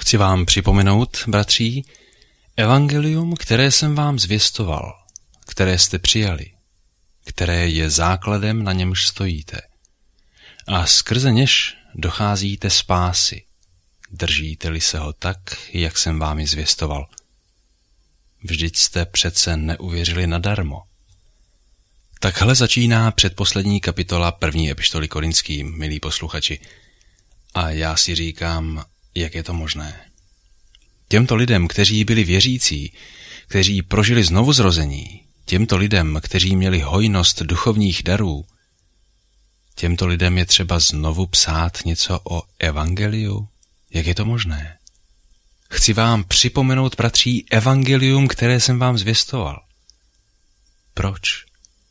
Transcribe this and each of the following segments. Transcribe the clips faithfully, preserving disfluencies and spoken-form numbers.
Chci vám připomenout, bratří, evangelium, které jsem vám zvěstoval, které jste přijali, které je základem, na němž stojíte. A skrze něž docházíte spásy, držíte-li se ho tak, jak jsem vám ji zvěstoval. Vždyť jste přece neuvěřili nadarmo. Takhle začíná předposlední kapitola první epištoly Korinským, milí posluchači. A já si říkám, jak je to možné. Těmto lidem, kteří byli věřící, kteří prožili znovuzrození, těmto lidem, kteří měli hojnost duchovních darů, těmto lidem je třeba znovu psát něco o evangeliu? Jak je to možné? Chci vám připomenout, bratří, evangelium, které jsem vám zvěstoval. Proč?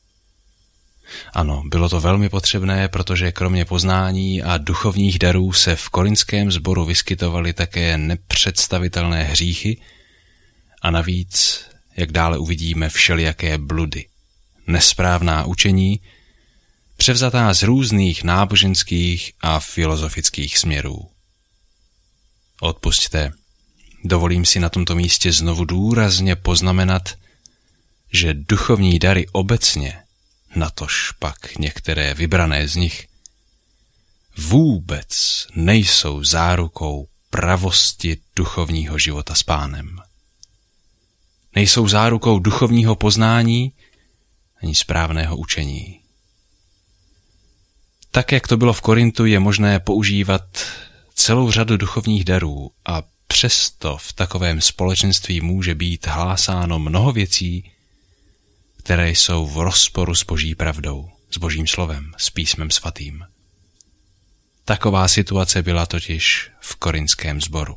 Ano, bylo to velmi potřebné, protože kromě poznání a duchovních darů se v korinském sboru vyskytovaly také nepředstavitelné hříchy a navíc, jak dále uvidíme, všelijaké bludy, nesprávná učení, převzatá z různých náboženských a filozofických směrů. Odpusťte, dovolím si na tomto místě znovu důrazně poznamenat, že duchovní dary obecně, natož pak některé vybrané z nich, vůbec nejsou zárukou pravosti duchovního života s Pánem. Nejsou zárukou duchovního poznání ani správného učení. Tak, jak to bylo v Korintu, je možné používat celou řadu duchovních darů a přesto v takovém společenství může být hlásáno mnoho věcí, které jsou v rozporu s Boží pravdou, s Božím slovem, s písmem svatým. Taková situace byla totiž v korinském sboru.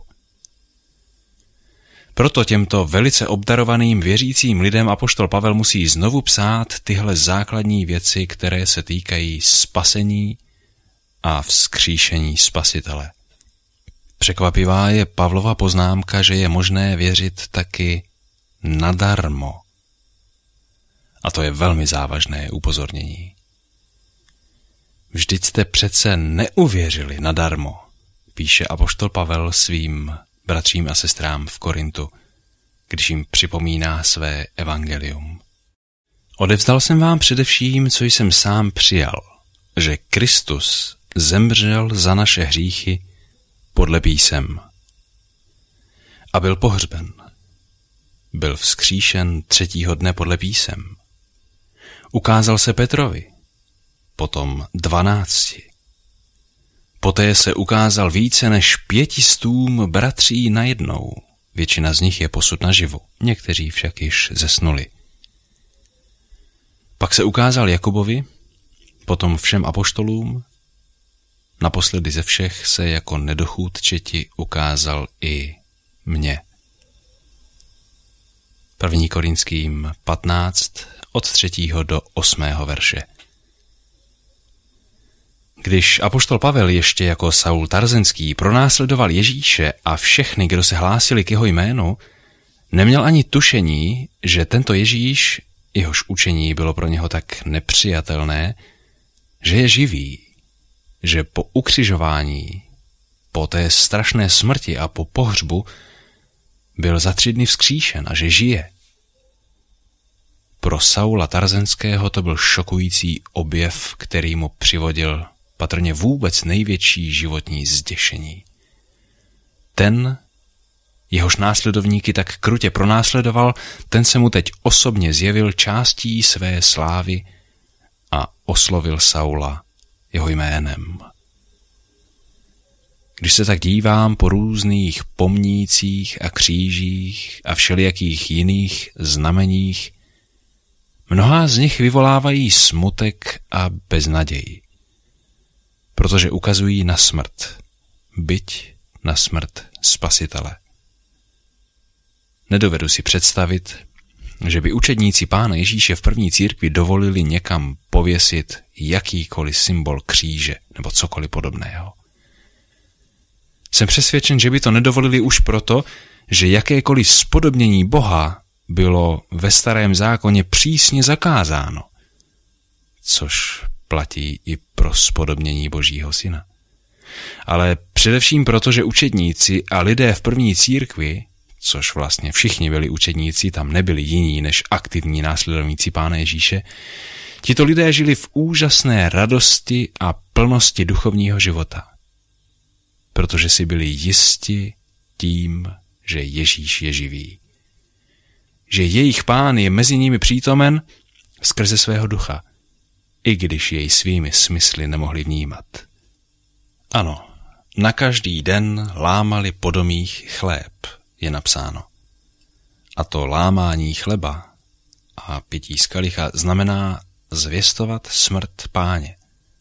Proto těmto velice obdarovaným věřícím lidem apoštol Pavel musí znovu psát tyhle základní věci, které se týkají spasení a vzkříšení Spasitele. Překvapivá je Pavlova poznámka, že je možné věřit taky nadarmo. A to je velmi závažné upozornění. Vždyť jste přece neuvěřili nadarmo, píše apoštol Pavel svým bratřím a sestrám v Korintu, když jim připomíná své evangelium. Odevzdal jsem vám především, co jsem sám přijal, že Kristus zemřel za naše hříchy podle písem a byl pohřben. Byl vzkříšen třetího dne podle písem. Ukázal se Petrovi, potom dvanácti. Poté se ukázal více než pětistům bratří najednou. Většina z nich je posud naživu, někteří však již zesnuli. Pak se ukázal Jakubovi, potom všem apoštolům, naposledy ze všech se jako nedochůdčeti ukázal i mně. první Korinským patnáct od třetího do osmého verše. Když apoštol Pavel ještě jako Saul Tarzenský pronásledoval Ježíše a všechny, kdo se hlásili k jeho jménu, neměl ani tušení, že tento Ježíš, jehož učení bylo pro něho tak nepřijatelné, že je živý, že po ukřižování, po té strašné smrti a po pohřbu byl za tři dny vzkříšen a že žije. Pro Saula Tarzenského to byl šokující objev, který mu přivodil patrně vůbec největší životní zděšení. Ten, jehož následovníky tak krutě pronásledoval, ten se mu teď osobně zjevil částí své slávy a oslovil Saula jeho jménem. Když se tak dívám po různých pomnících a křížích a všelijakých jiných znameních, mnohá z nich vyvolávají smutek a beznaději, protože ukazují na smrt, byť na smrt Spasitele. Nedovedu si představit, že by učedníci Pána Ježíše v první církvi dovolili někam pověsit jakýkoliv symbol kříže nebo cokoliv podobného. Jsem přesvědčen, že by to nedovolili už proto, že jakékoliv spodobnění Boha bylo ve starém zákoně přísně zakázáno, což platí i pro spodobnění Božího syna. ale především proto, že učedníci a lidé v první církvi, což vlastně všichni byli učedníci, tam nebyli jiní než aktivní následovníci Pána Ježíše, tito lidé žili v úžasné radosti a plnosti duchovního života, protože si byli jisti tím, že Ježíš je živý. Že jejich Pán je mezi nimi přítomen skrze svého ducha, i když jej svými smysly nemohli vnímat. Ano, na každý den lámali po domích chléb, je napsáno. A to lámání chleba a pití z kalicha znamená zvěstovat smrt Páně.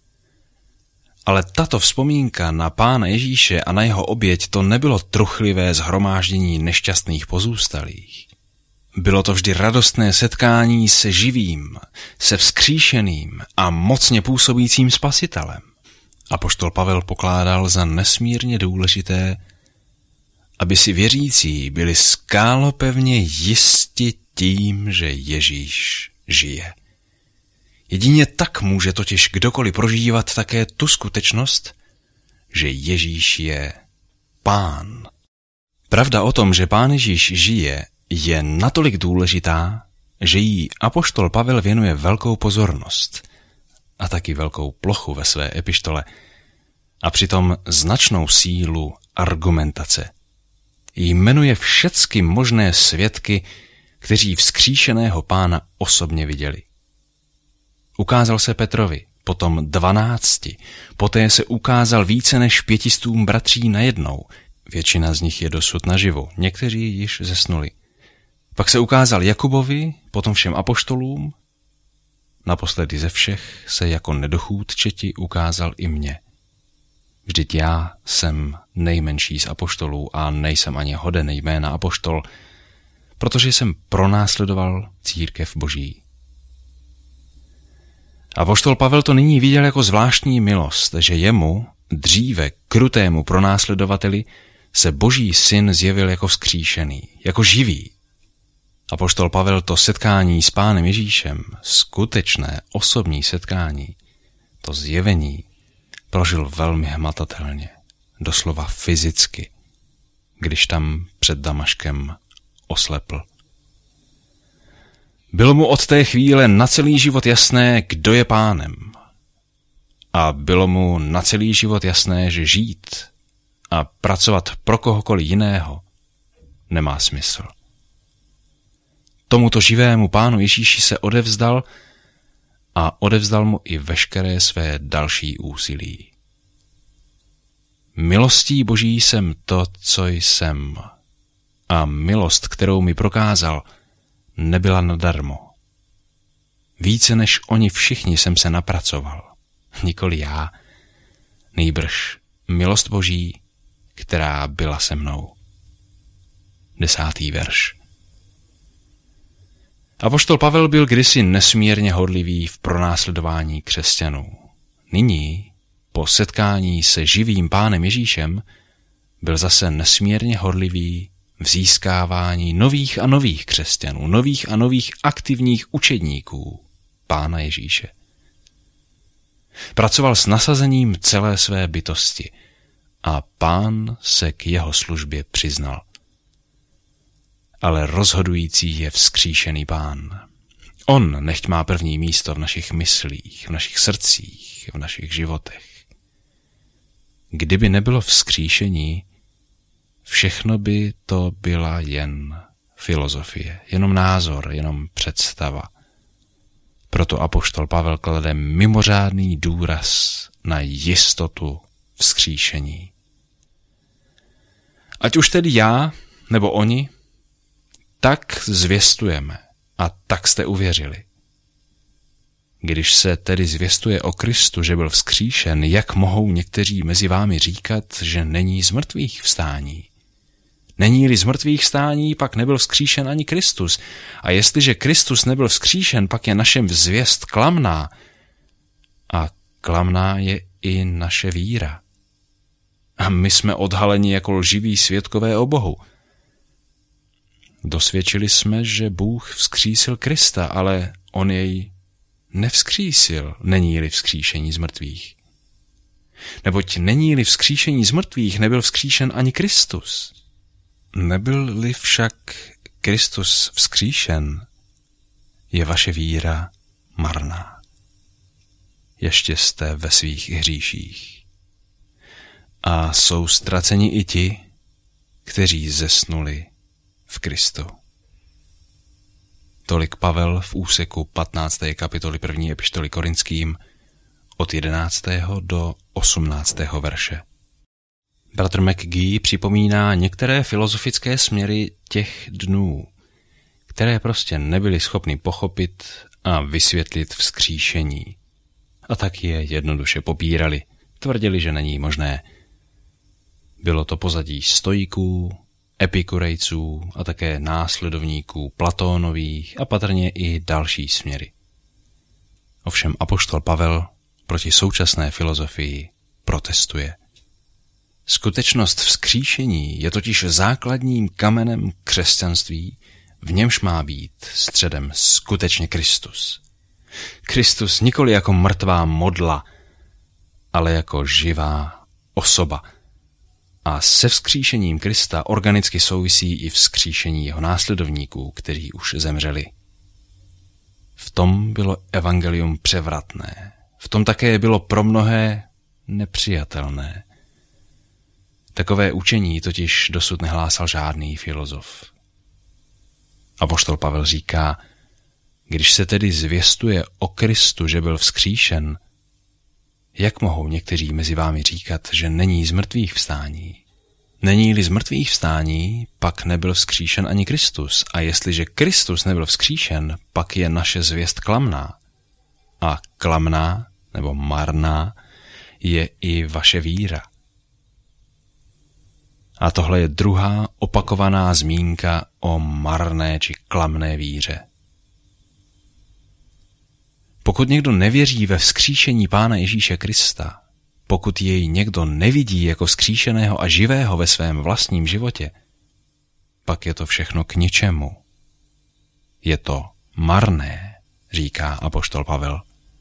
Ale tato vzpomínka na Pána Ježíše a na jeho oběť to nebylo truchlivé shromáždění nešťastných pozůstalých. Bylo to vždy radostné setkání se živým, se vzkříšeným a mocně působícím Spasitelem. Apoštol Pavel pokládal za nesmírně důležité, aby si věřící byli skálopevně jisti tím, že Ježíš žije. Jedině tak může totiž kdokoliv prožívat také tu skutečnost, že Ježíš je Pán. Pravda o tom, že Pán Ježíš žije, je natolik důležitá, že jí apoštol Pavel věnuje velkou pozornost a taky velkou plochu ve své epištole a přitom značnou sílu argumentace. Jmenuje všecky možné svědky, kteří vzkříšeného Pána osobně viděli. Ukázal se Petrovi, potom dvanácti, poté se ukázal více než pětistům bratří najednou. Většina z nich je dosud naživu, někteří již zesnuli. Pak se ukázal Jakubovi, potom všem apoštolům. Naposledy ze všech se jako nedochůdčeti ukázal i mně. Vždyť já jsem nejmenší z apoštolů a nejsem ani hoden jména apoštol, protože jsem pronásledoval církev Boží. Apoštol Pavel to nyní viděl jako zvláštní milost, že jemu, dříve krutému pronásledovateli, se Boží syn zjevil jako vzkříšený, jako živý. Apoštol Pavel to setkání s Pánem Ježíšem, skutečné osobní setkání, to zjevení, prožil velmi hmatatelně, doslova fyzicky, když tam před Damaškem oslepl. Bylo mu od té chvíle na celý život jasné, kdo je Pánem. A bylo mu na celý život jasné, že žít a pracovat pro kohokoliv jiného nemá smysl. Tomuto živému Pánu Ježíši se odevzdal a odevzdal mu i veškeré své další úsilí. Milostí Boží jsem to, co jsem, a milost, kterou mi prokázal, nebyla nadarmo. Více než oni všichni jsem se napracoval, nikoli já, nýbrž milost Boží, která byla se mnou. Desátý verš. Apoštol Pavel byl kdysi nesmírně horlivý v pronásledování křesťanů. Nyní, po setkání se živým Pánem Ježíšem, byl zase nesmírně horlivý v získávání nových a nových křesťanů, nových a nových aktivních učedníků Pána Ježíše. Pracoval s nasazením celé své bytosti a Pán se k jeho službě přiznal. Ale rozhodující je vzkříšený Pán. On nechť má první místo v našich myslích, v našich srdcích, v našich životech. Kdyby nebylo vzkříšení, všechno by to byla jen filozofie, jenom názor, jenom představa. Proto apoštol Pavel klade mimořádný důraz na jistotu vzkříšení. Ať už tedy já, nebo oni, tak zvěstujeme a tak jste uvěřili. Když se tedy zvěstuje o Kristu, že byl vzkříšen, jak mohou někteří mezi vámi říkat, že není z mrtvých vstání? Není-li z mrtvých vstání, pak nebyl vzkříšen ani Kristus. A jestliže Kristus nebyl vzkříšen, pak je naše zvěst klamná. A klamná je i naše víra. A my jsme odhaleni jako lživí svědkové o Bohu. Dosvědčili jsme, že Bůh vzkřísil Krista, ale on jej nevzkřísil, není-li vzkříšení z mrtvých. Neboť není-li vzkříšení z mrtvých, nebyl vzkříšen ani Kristus. Nebyl-li však Kristus vzkříšen, je vaše víra marná. Ještě jste ve svých hříších. A jsou ztraceni i ti, kteří zesnuli v Kristu. Tolik Pavel v úseku patnácté kapitoly první epištoly Korinským od jedenáctého do osmnáctého verše. Bratr McGee připomíná některé filozofické směry těch dnů, které prostě nebyly schopny pochopit a vysvětlit vzkříšení. A tak je jednoduše popírali, tvrdili, že není možné. Bylo to pozadí stoiků, epikurejců a také následovníků Platónových a patrně i další směry. Ovšem apoštol Pavel proti současné filozofii protestuje. Skutečnost vzkříšení je totiž základním kamenem křesťanství, v němž má být středem skutečně Kristus. Kristus nikoli jako mrtvá modla, ale jako živá osoba. A se vzkříšením Krista organicky souvisí i vzkříšení jeho následovníků, kteří už zemřeli. V tom bylo evangelium převratné. V tom také bylo pro mnohé nepřijatelné. Takové učení totiž dosud nehlásal žádný filozof. Apoštol Pavel říká, když se tedy zvěstuje o Kristu, že byl vzkříšen, jak mohou někteří mezi vámi říkat, že není z mrtvých vstání? Není-li z mrtvých vstání, pak nebyl vzkříšen ani Kristus. A jestliže Kristus nebyl vzkříšen, pak je naše zvěst klamná. A klamná, nebo marná, je i vaše víra. A tohle je druhá opakovaná zmínka o marné či klamné víře. Pokud někdo nevěří ve vzkříšení Pána Ježíše Krista, pokud jej někdo nevidí jako vzkříšeného a živého ve svém vlastním životě, pak je to všechno k ničemu. Je to marné, říká apoštol Pavel.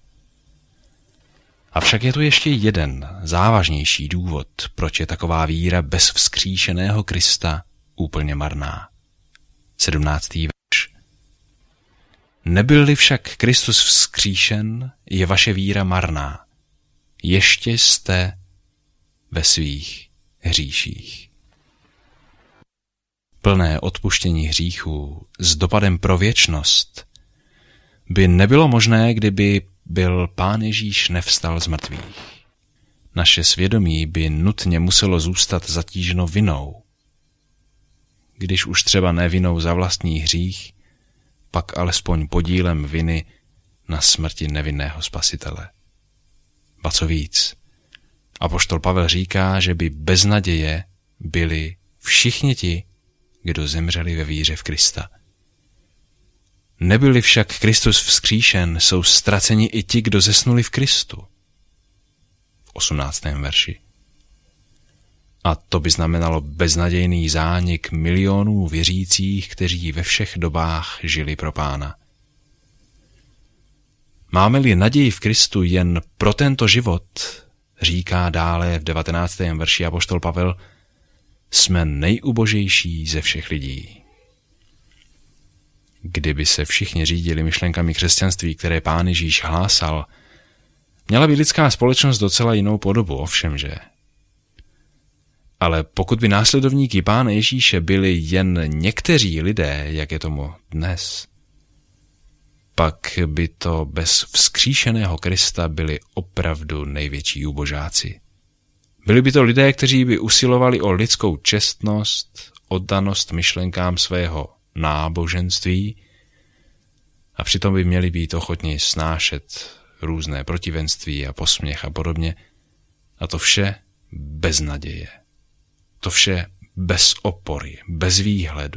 Avšak je tu ještě jeden závažnější důvod, proč je taková víra bez vzkříšeného Krista úplně marná. sedmnáctý verš. Nebyl-li však Kristus vzkříšen, je vaše víra marná. Ještě jste ve svých hříších. Plné odpuštění hříchů s dopadem pro věčnost by nebylo možné, kdyby byl Pán Ježíš nevstal z mrtvých. Naše svědomí by nutně muselo zůstat zatíženo vinou. Když už třeba ne vinou za vlastní hřích, pak alespoň podílem viny na smrti nevinného Spasitele. Ba co víc, apoštol Pavel říká, že by bez naděje byli všichni ti, kdo zemřeli ve víře v Krista. Nebyli však Kristus vzkříšen, jsou ztraceni i ti, kdo zesnuli v Kristu. V osmnáctém verši. A to by znamenalo beznadějný zánik milionů věřících, kteří ve všech dobách žili pro Pána. Máme-li naději v Kristu jen pro tento život, říká dále v devatenáctém verši apoštol Pavel, jsme nejubožejší ze všech lidí. Kdyby se všichni řídili myšlenkami křesťanství, které Pán Ježíš hlásal, měla by lidská společnost docela jinou podobu, ovšemže. Ale pokud by následovníky Pána Ježíše byli jen někteří lidé, jak je tomu dnes, pak by to bez vzkříšeného Krista byli opravdu největší ubožáci. Byli by to lidé, kteří by usilovali o lidskou čestnost, oddanost myšlenkám svého náboženství a přitom by měli být ochotni snášet různé protivenství a posměch a podobně. A to vše bez naděje. To vše bez opory, bez výhledu.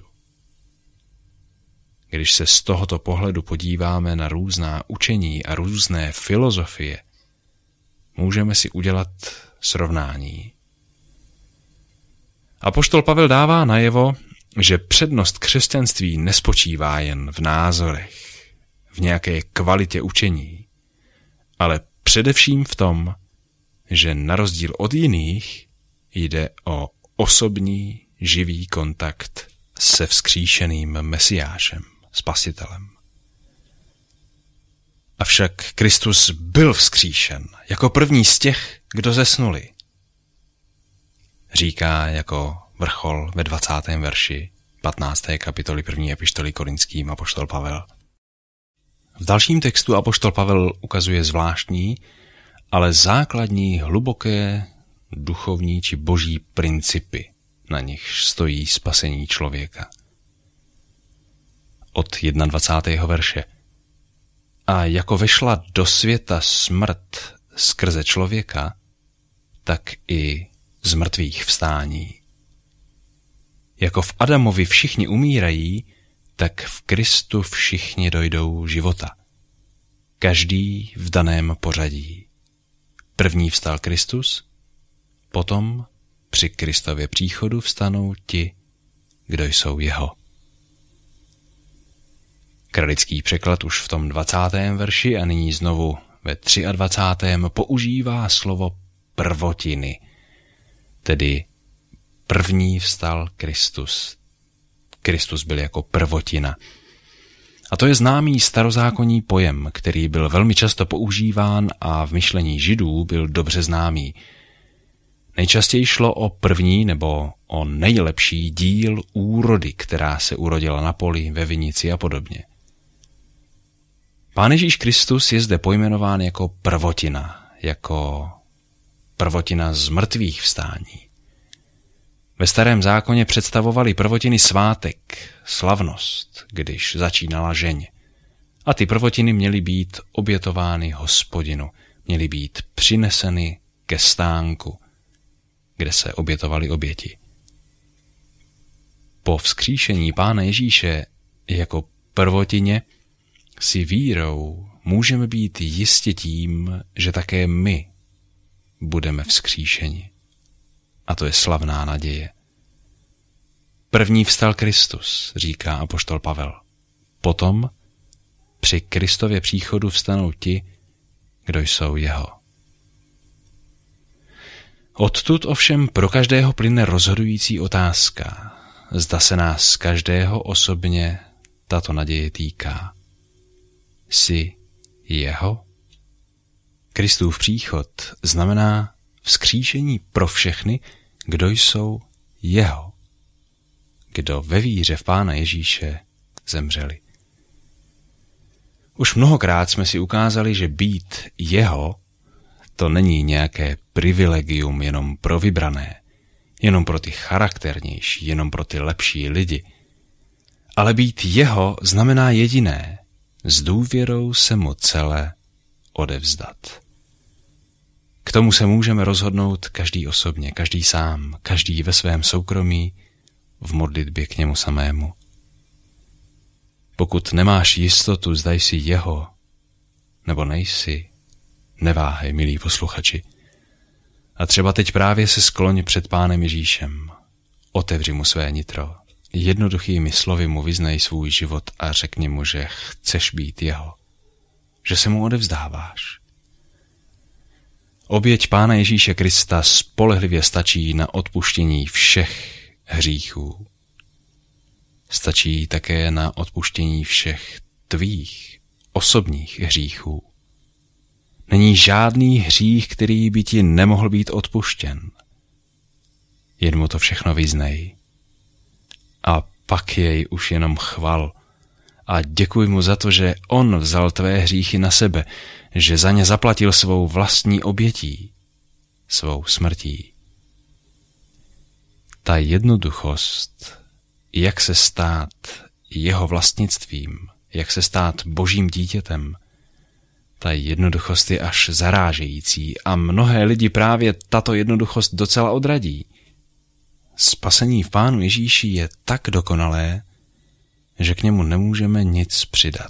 Když se z tohoto pohledu podíváme na různá učení a různé filozofie, můžeme si udělat srovnání. Apoštol Pavel dává najevo, že přednost křesťanství nespočívá jen v názorech, v nějaké kvalitě učení, ale především v tom, že na rozdíl od jiných jde o osobní, živý kontakt se vzkříšeným Mesiášem, Spasitelem. Avšak Kristus byl vzkříšen jako první z těch, kdo zesnuli. Říká jako vrchol ve dvacátém verši patnácté kapitoly první epištoly Korinským apoštol Pavel. V dalším textu apoštol Pavel ukazuje zvláštní, ale základní, hluboké, duchovní či boží principy, na nichž stojí spasení člověka. Od dvacátého prvního verše. A jako vešla do světa smrt skrze člověka, tak i z mrtvých vstání. Jako v Adamovi všichni umírají, tak v Kristu všichni dojdou života. Každý v daném pořadí. První vstal Kristus, potom při Kristově příchodu vstanou ti, kdo jsou jeho. Kralický překlad už v tom dvacátém verši a nyní znovu ve dvacátém třetím používá slovo prvotiny, tedy první vstal Kristus. Kristus byl jako prvotina. A to je známý starozákonní pojem, který byl velmi často používán a v myšlení Židů byl dobře známý. Nejčastěji šlo o první nebo o nejlepší díl úrody, která se urodila na poli, ve vinici a podobně. Pán Ježíš Kristus je zde pojmenován jako prvotina, jako prvotina z mrtvých vstání. Ve Starém zákoně představovali prvotiny svátek, slavnost, když začínala žeň. A ty prvotiny měly být obětovány Hospodinu, měly být přineseny ke stánku, kde se obětovaly oběti. Po vzkříšení Pána Ježíše jako prvotině si vírou můžeme být jistě tím, že také my budeme vzkříšeni. A to je slavná naděje. První vstal Kristus, říká apoštol Pavel. Potom při Kristově příchodu vstanou ti, kdo jsou jeho. Odtud ovšem pro každého plyne rozhodující otázka. Zda se nás každého osobně tato naděje týká. Jsi jeho? Kristův příchod znamená vzkříšení pro všechny, kdo jsou jeho, kdo ve víře v Pána Ježíše zemřeli. Už mnohokrát jsme si ukázali, že být jeho to není nějaké privilegium jenom pro vybrané, jenom pro ty charakternější, jenom pro ty lepší lidi. Ale být jeho znamená jediné, s důvěrou se mu celé odevzdat. K tomu se můžeme rozhodnout každý osobně, každý sám, každý ve svém soukromí, v modlitbě k němu samému. Pokud nemáš jistotu, zda jsi jeho, nebo nejsi, neváhej, milí posluchači. A třeba teď právě se skloň před Pánem Ježíšem. Otevři mu své nitro. Jednoduchými slovy mu vyznej svůj život a řekni mu, že chceš být jeho. Že se mu odevzdáváš. Oběť Pána Ježíše Krista spolehlivě stačí na odpuštění všech hříchů. Stačí také na odpuštění všech tvých osobních hříchů. Není žádný hřích, který by ti nemohl být odpuštěn. Jen mu to všechno vyznej. A pak jej už jenom chval. A děkuj mu za to, že on vzal tvé hříchy na sebe, že za ně zaplatil svou vlastní obětí, svou smrtí. Ta jednoduchost, jak se stát jeho vlastnictvím, jak se stát božím dítětem, ta jednoduchost je až zarážející a mnohé lidi právě tato jednoduchost docela odradí. Spasení v Pánu Ježíši je tak dokonalé, že k němu nemůžeme nic přidat.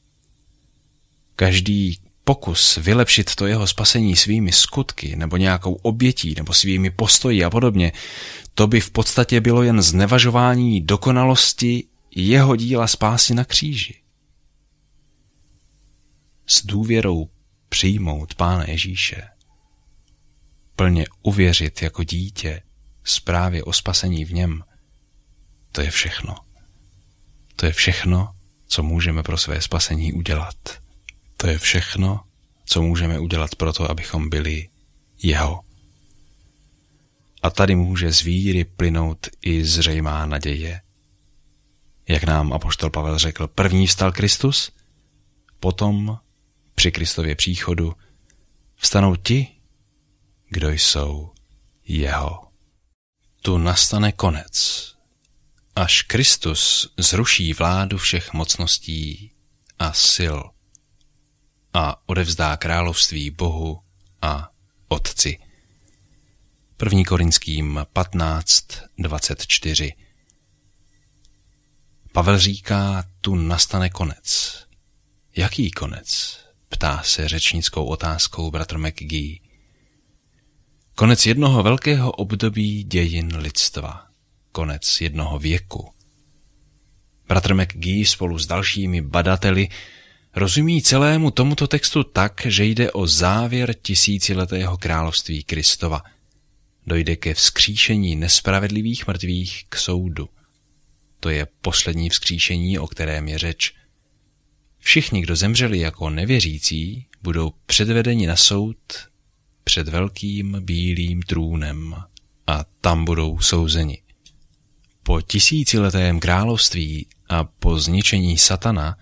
Každý pokus vylepšit to jeho spasení svými skutky nebo nějakou obětí nebo svými postoji a podobně, to by v podstatě bylo jen znevažování dokonalosti jeho díla spásy na kříži. S důvěrou přijmout Pána Ježíše, plně uvěřit jako dítě zprávě o spasení v něm, to je všechno. To je všechno, co můžeme pro své spasení udělat. To je všechno, co můžeme udělat pro to, abychom byli jeho. A tady může z víry plynout i zřejmá naděje. Jak nám apoštol Pavel řekl, první vstal Kristus, potom při Kristově příchodu vstanou ti, kdo jsou jeho. Tu nastane konec, až Kristus zruší vládu všech mocností a sil a odevzdá království Bohu a Otci. první Korinským patnáct dvacet čtyři. Pavel říká, tu nastane konec. Jaký konec? Ptá se řečnickou otázkou bratr McGee. Konec jednoho velkého období dějin lidstva. Konec jednoho věku. Bratr McGee spolu s dalšími badateli rozumí celému tomuto textu tak, že jde o závěr tisíciletého království Kristova. Dojde ke vzkříšení nespravedlivých mrtvých k soudu. To je poslední vzkříšení, o kterém je řeč. Všichni, kdo zemřeli jako nevěřící, budou předvedeni na soud před velkým bílým trůnem a tam budou souzeni. Po tisíciletém království a po zničení satana,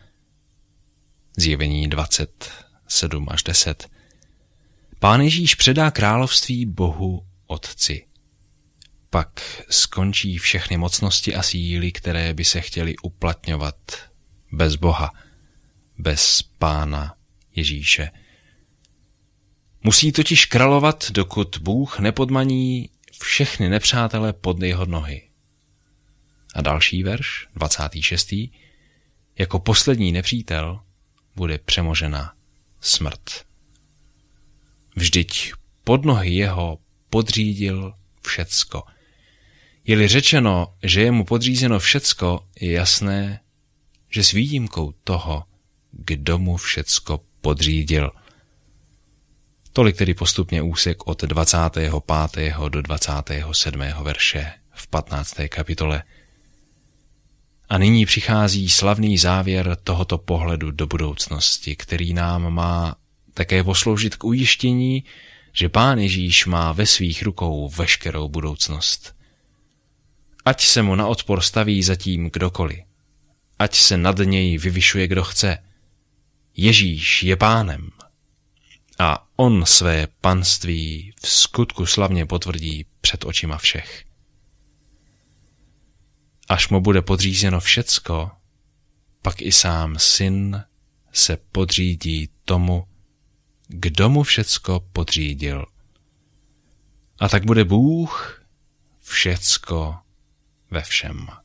Zjevení dvacet sedm až deset, Pán Ježíš předá království Bohu Otci. Pak skončí všechny mocnosti a síly, které by se chtěly uplatňovat bez Boha, bez Pána Ježíše. Musí totiž královat, dokud Bůh nepodmaní všechny nepřátele pod jeho nohy. A další verš, dvacátý šestý Jako poslední nepřítel bude přemožena smrt. Vždyť pod nohy jeho podřídil všecko. Je-li řečeno, že je mu podřízeno všecko, je jasné, že s výjimkou toho, kdo mu všecko podřídil. Tolik tedy postupně úsek od dvacátého pátého do dvacátého sedmého verše v patnácté kapitole. A nyní přichází slavný závěr tohoto pohledu do budoucnosti, který nám má také posloužit k ujištění, že Pán Ježíš má ve svých rukou veškerou budoucnost. Ať se mu na odpor staví zatím kdokoliv, ať se nad něj vyvyšuje kdo chce, Ježíš je Pánem a on své panství v skutku slavně potvrdí před očima všech. Až mu bude podřízeno všecko, pak i sám Syn se podřídí tomu, kdo mu všecko podřídil. A tak bude Bůh všecko ve všem.